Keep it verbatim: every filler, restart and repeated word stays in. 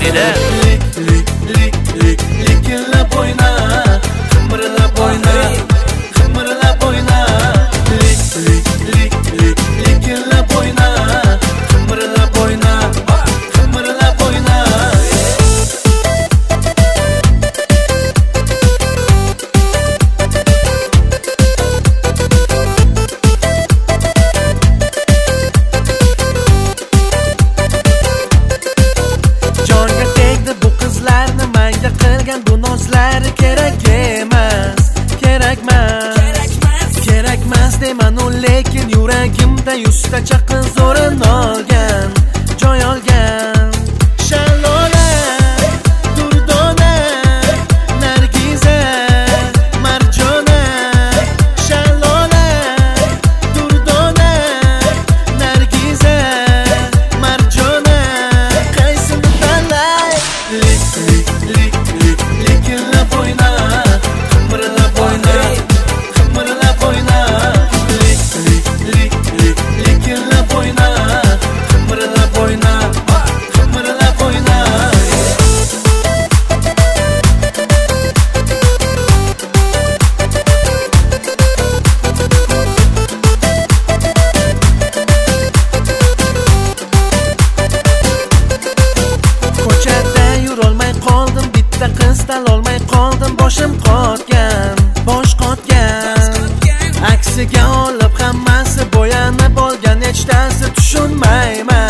Ferida. Lik lik lik lik likillab o'yna, qimirlab o'yna, qimirlab o'yna. Lik lik lik lik likillab o'yna, qimirlab o'yna, qimirlab o'yna. Jonga tegdi bu qizlarni menga qilgan bu nozlari kerak emas, kerakmas, kerakmas deyman u, lekin yuragimda yuztacha qiz o'rin olgan, joy olgan. Shalola, Durdona, Nargiza, Marjona. Shalola, Durdona, Nargiza, Marjona. Qaysini tanlay? Lik lik lik lik likillab o'yna, qimirlab o'yna, qimirlab o'yna. Lik lik lik lik likillab o'yna, qimirlab o'yna, qimirlab o'yna. Ko'chada yurolmay qoldim, bitta qizdan olmay qoldim, boshim qotgan, bosh qotgan. Aksiga olib hammasi bo'yanib olgan, hech narsa tushunmayman.